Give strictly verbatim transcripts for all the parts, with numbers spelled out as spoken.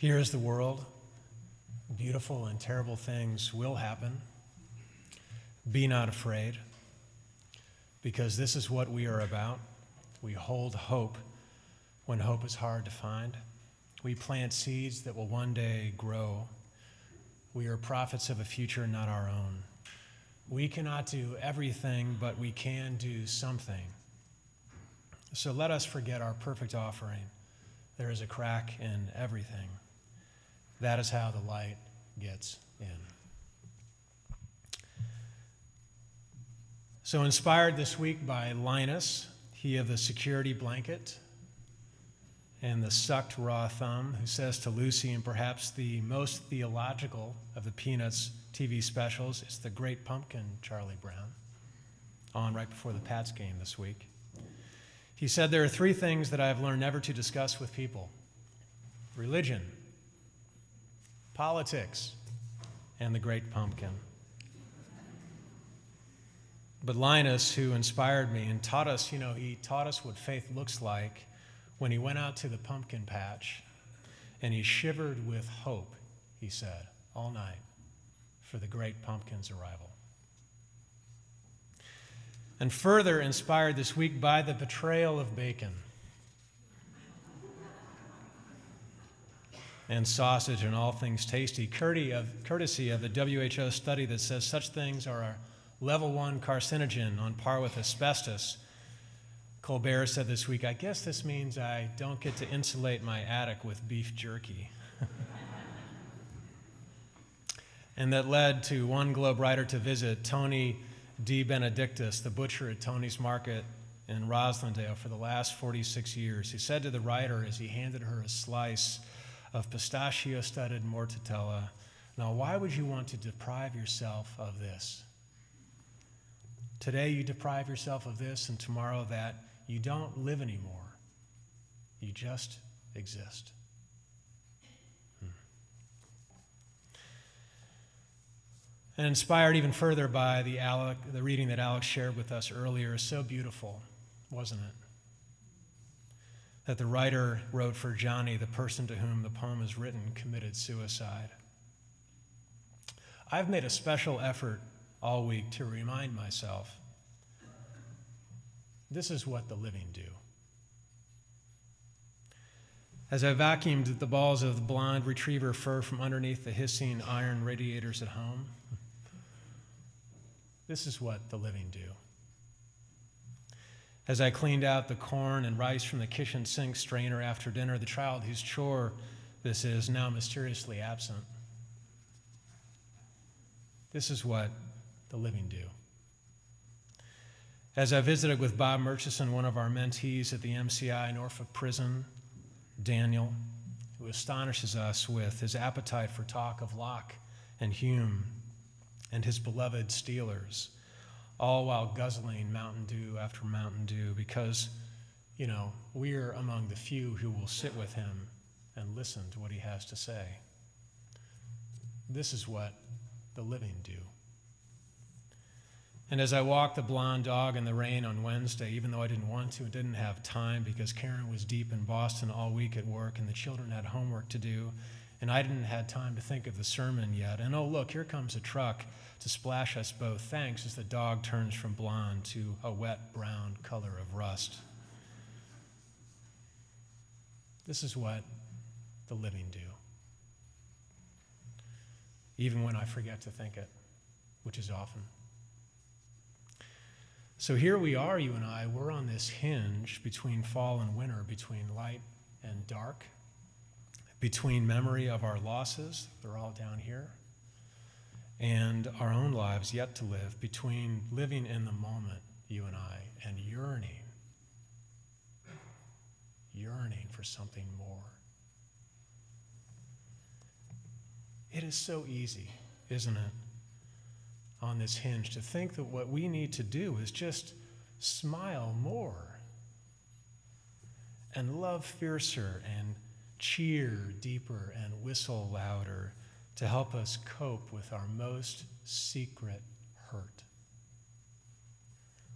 Here is the world. Beautiful and terrible things will happen. Be not afraid, because this is what we are about. We hold hope when hope is hard to find. We plant seeds that will one day grow. We are prophets of a future not our own. We cannot do everything, but we can do something. So let us forget our perfect offering. There is a crack in everything. That is how the light gets in. So inspired this week by Linus, he of the security blanket and the sucked raw thumb, who says to Lucy, and perhaps the most theological of the Peanuts T V specials, it's The Great Pumpkin, Charlie Brown, on right before the Pats game this week. He said, there are three things that I've learned never to discuss with people: religion, politics, and the Great Pumpkin. But Linus, who inspired me and taught us, you know, he taught us what faith looks like when he went out to the pumpkin patch and he shivered with hope, he said, all night for the Great Pumpkin's arrival. And further inspired this week by the betrayal of bacon and sausage and all things tasty, courtesy of the W H O study that says such things are a level one carcinogen on par with asbestos. Colbert said this week, I guess this means I don't get to insulate my attic with beef jerky. And that led to one Globe writer to visit Tony D. Benedictus, the butcher at Tony's Market in Roslindale for the last forty-six years. He said to the writer as he handed her a slice of pistachio-studded mortadella, now why would you want to deprive yourself of this? Today you deprive yourself of this, and tomorrow that. You don't live anymore. You just exist. Hmm. And inspired even further by the, Alec, the reading that Alex shared with us earlier, so beautiful, wasn't it? That the writer wrote for Johnny, the person to whom the poem is written, committed suicide. I've made a special effort all week to remind myself this is what the living do. As I vacuumed the balls of blonde retriever fur from underneath the hissing iron radiators at home, this is what the living do. As I cleaned out the corn and rice from the kitchen sink strainer after dinner, the child whose chore this is now mysteriously absent. This is what the living do. As I visited with Bob Murchison, one of our mentees at the M C I Norfolk Prison, Daniel, who astonishes us with his appetite for talk of Locke and Hume and his beloved Steelers, all while guzzling Mountain Dew after Mountain Dew, because, you know, we're among the few who will sit with him and listen to what he has to say. This is what the living do. And as I walked the blonde dog in the rain on Wednesday, even though I didn't want to and didn't have time because Karen was deep in Boston all week at work and the children had homework to do, and I didn't have time to think of the sermon yet. And oh, look, here comes a truck to splash us both. Thanks, as the dog turns from blonde to a wet brown color of rust. This is what the living do. Even when I forget to think it, which is often. So here we are, you and I, we're on this hinge between fall and winter, between light and dark, between memory of our losses, they're all down here, and our own lives yet to live, between living in the moment, you and I, and yearning, yearning for something more. It is so easy, isn't it, on this hinge to think that what we need to do is just smile more and love fiercer and cheer deeper and whistle louder to help us cope with our most secret hurt.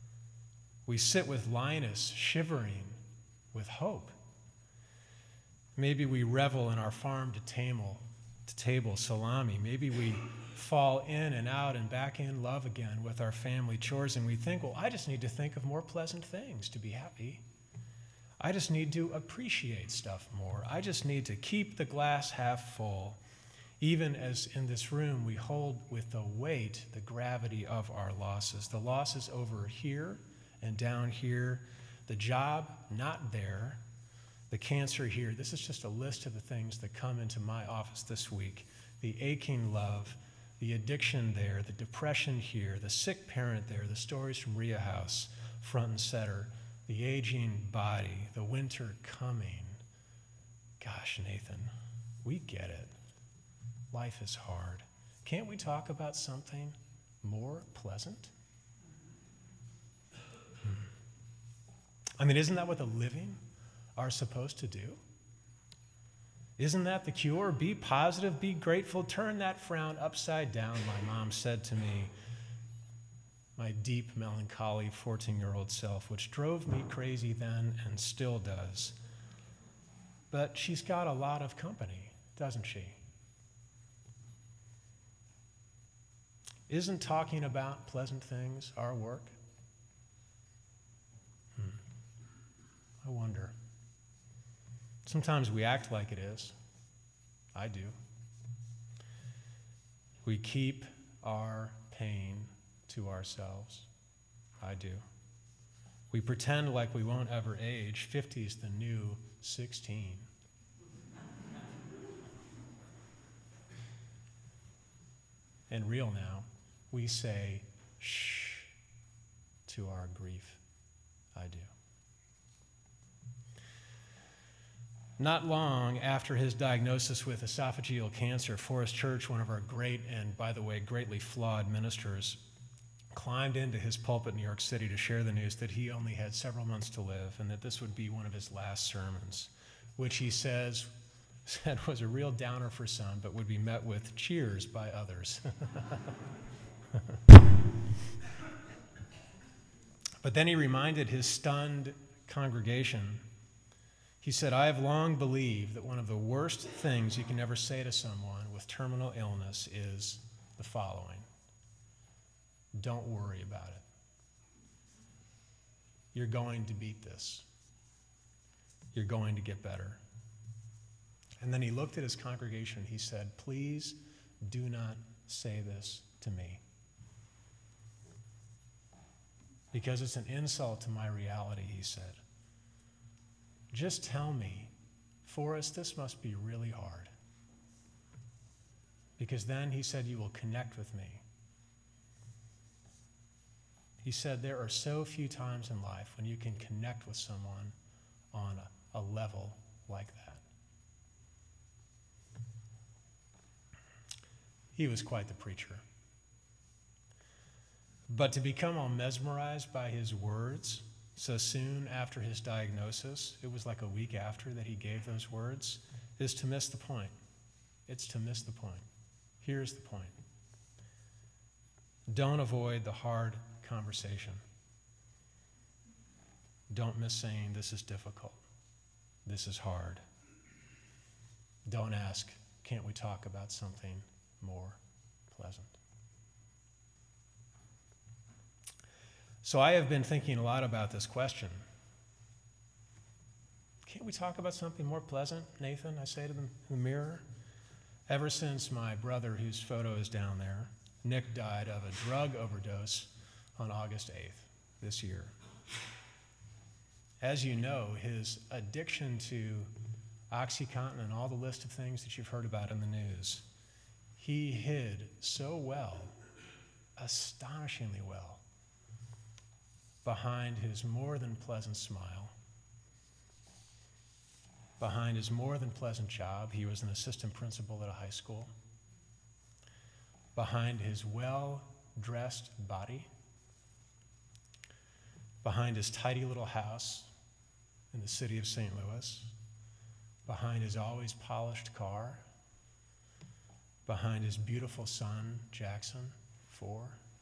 We sit with Linus shivering with hope Maybe we revel in our farm to table, to table salami. Maybe we fall in and out and back in love again with our family chores, and we think, well, I just need to think of more pleasant things to be happy. I just need to appreciate stuff more. I just need to keep the glass half full, even as in this room we hold with the weight, the gravity of our losses. The losses over here and down here, the job not there, the cancer here. This is just a list of the things that come into my office this week. The aching love, the addiction there, the depression here, the sick parent there, the stories from Rhea House, front and center, the aging body, the winter coming. Gosh, Nathan, we get it. Life is hard. Can't we talk about something more pleasant? Hmm. I mean, isn't that what the living are supposed to do? Isn't that the cure? Be positive, be grateful, turn that frown upside down, my mom said to me, my deep melancholy fourteen-year-old self, which drove me crazy then and still does. But she's got a lot of company, doesn't she? Isn't talking about pleasant things our work? Hmm. I wonder. Sometimes we act like it is. I do. We keep our pain to ourselves. I do. We pretend like we won't ever age. fifty is the new sixteen. And real now, we say, shh, to our grief. I do. Not long after his diagnosis with esophageal cancer, Forrest Church, one of our great and, by the way, greatly flawed ministers, climbed into his pulpit in New York City to share the news that he only had several months to live and that this would be one of his last sermons, which he says said was a real downer for some, but would be met with cheers by others. But then he reminded his stunned congregation, he said, I have long believed that one of the worst things you can ever say to someone with terminal illness is the following: don't worry about it. You're going to beat this. You're going to get better. And then he looked at his congregation. He said, please do not say this to me, because it's an insult to my reality, he said. Just tell me, Forrest, this must be really hard. Because then, he said, you will connect with me. He said there are so few times in life when you can connect with someone on a, a level like that. He was quite the preacher. But to become all mesmerized by his words so soon after his diagnosis, it was like a week after that he gave those words, is to miss the point. It's to miss the point. Here's the point. Don't avoid the hard conversation. Don't miss saying, this is difficult. This is hard. Don't ask, can't we talk about something more pleasant? So I have been thinking a lot about this question. Can't we talk about something more pleasant, Nathan? I say to them in the mirror. Ever since my brother, whose photo is down there, Nick, died of a drug overdose on August eighth this year. As you know, his addiction to OxyContin and all the list of things that you've heard about in the news, he hid so well, astonishingly well, behind his more than pleasant smile, behind his more than pleasant job. He was an assistant principal at a high school. Behind his well-dressed body, behind his tidy little house in the city of Saint Louis, behind his always polished car, behind his beautiful son, Jackson, four,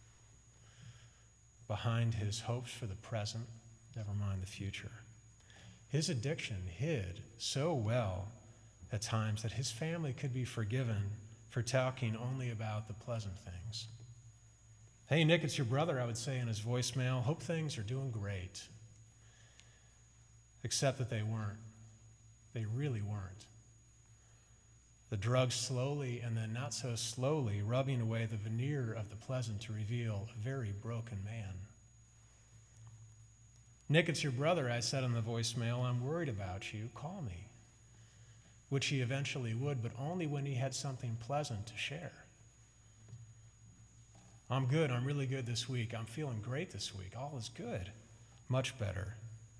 behind his hopes for the present, never mind the future. His addiction hid so well at times that his family could be forgiven for talking only about the pleasant things. Hey, Nick, it's your brother, I would say in his voicemail. Hope things are doing great. Except that they weren't. They really weren't. The drugs slowly and then not so slowly rubbing away the veneer of the pleasant to reveal a very broken man. Nick, it's your brother, I said in the voicemail. I'm worried about you. Call me. Which he eventually would, but only when he had something pleasant to share. I'm good. I'm really good this week. I'm feeling great this week. All is good. Much better.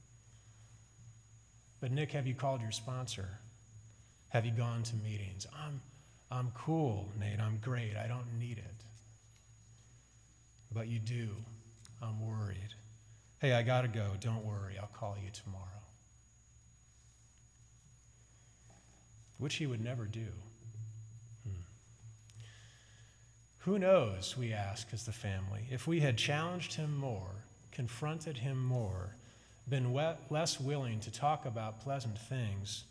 But Nick, have you called your sponsor? Have you gone to meetings? I'm, I'm cool, Nate. I'm great. I don't need it. But you do. I'm worried. Hey, I got to go. Don't worry. I'll call you tomorrow. Which he would never do. Hmm. Who knows, we ask as the family, if we had challenged him more, confronted him more, been we- less willing to talk about pleasant things,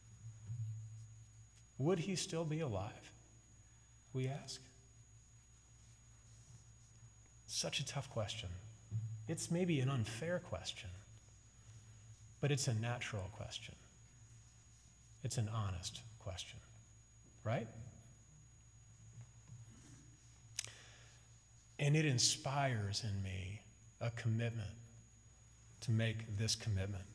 would he still be alive? We ask. Such a tough question. It's maybe an unfair question, but it's a natural question. It's an honest question, right? And it inspires in me a commitment to make this commitment.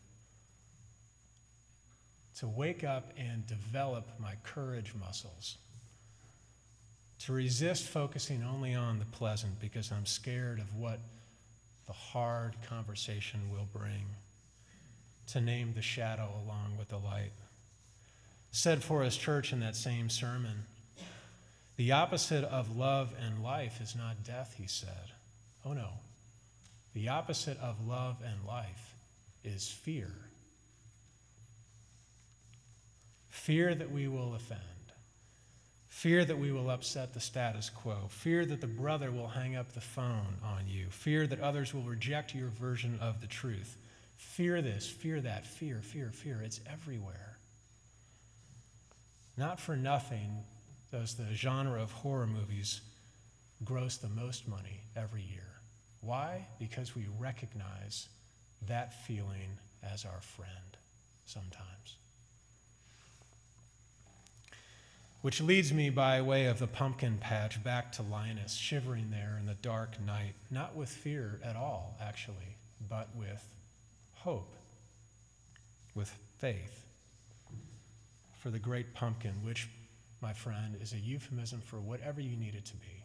To wake up and develop my courage muscles. To resist focusing only on the pleasant because I'm scared of what the hard conversation will bring. To name the shadow along with the light. Said for his church in that same sermon, the opposite of love and life is not death, he said. Oh no. The opposite of love and life is fear. Fear that we will offend. Fear that we will upset the status quo. Fear that the brother will hang up the phone on you. Fear that others will reject your version of the truth. Fear this, fear that, fear, fear, fear. It's everywhere. Not for nothing does the genre of horror movies gross the most money every year. Why? Because we recognize that feeling as our friend sometimes. Which leads me by way of the pumpkin patch back to Linus, shivering there in the dark night, not with fear at all, actually, but with hope, with faith. For the great pumpkin, which, my friend, is a euphemism for whatever you need it to be.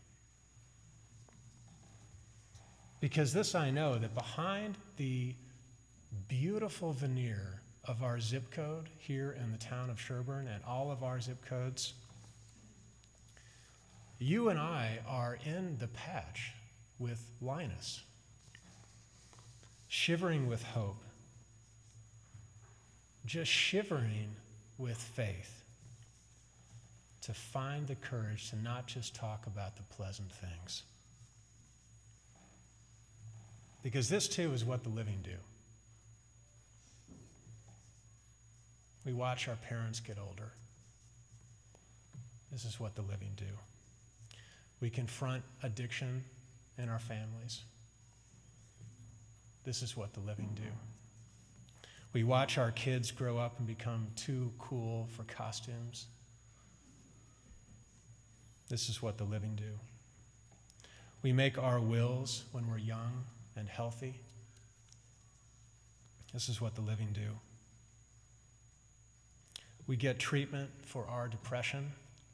Because this I know, that behind the beautiful veneer of our zip code here in the town of Sherburne and all of our zip codes, you and I are in the patch with Linus, shivering with hope, just shivering with faith, to find the courage to not just talk about the pleasant things. Because this too is what the living do. We watch our parents get older. This is what the living do. We confront addiction in our families. This is what the living do. We watch our kids grow up and become too cool for costumes. This is what the living do. We make our wills when we're young and healthy. This is what the living do. We get treatment for our depression.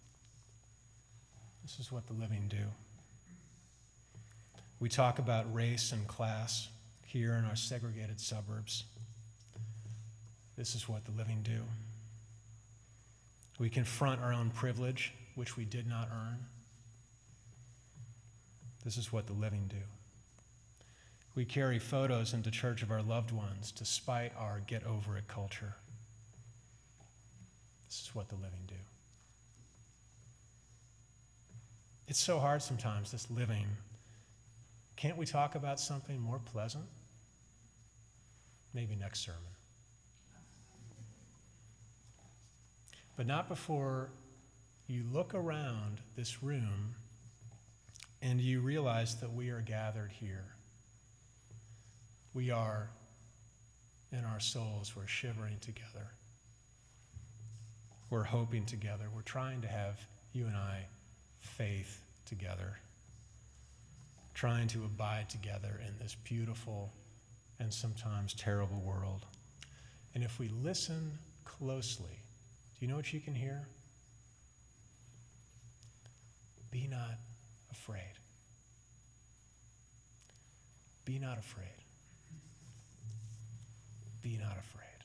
This is what the living do. We talk about race and class here in our segregated suburbs. This is what the living do. We confront our own privilege, which we did not earn. This is what the living do. We carry photos into church of our loved ones despite our get over it culture. This is what the living do. It's so hard sometimes, this living. Can't we talk about something more pleasant? Maybe next sermon. but not before you look around this room and you realize that we are gathered here. We are, in our souls, we're shivering together. We're hoping together. We're trying to have, you and I, faith together. Trying to abide together in this beautiful and sometimes terrible world. And if we listen closely, do you know what you can hear? Be not afraid. Be not afraid. Be not afraid.